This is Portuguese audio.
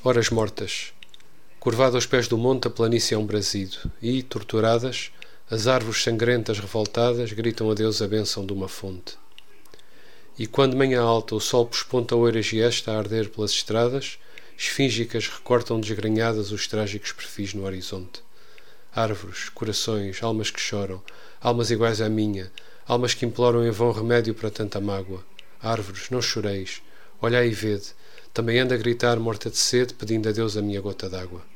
Horas mortas. Curvada aos pés do monte, a planície é um brasido, e, torturadas, as árvores sangrentas revoltadas gritam a Deus a bênção de uma fonte. E quando manhã alta o sol posponta oeiras e esta a arder pelas estradas, esfíngicas recortam desgrenhadas os trágicos perfis no horizonte. Árvores, corações, almas que choram, almas iguais à minha, almas que imploram em vão remédio para tanta mágoa. Árvores, não choreis, olhai e vede, também anda a gritar morta de sede, pedindo a Deus a minha gota d'água.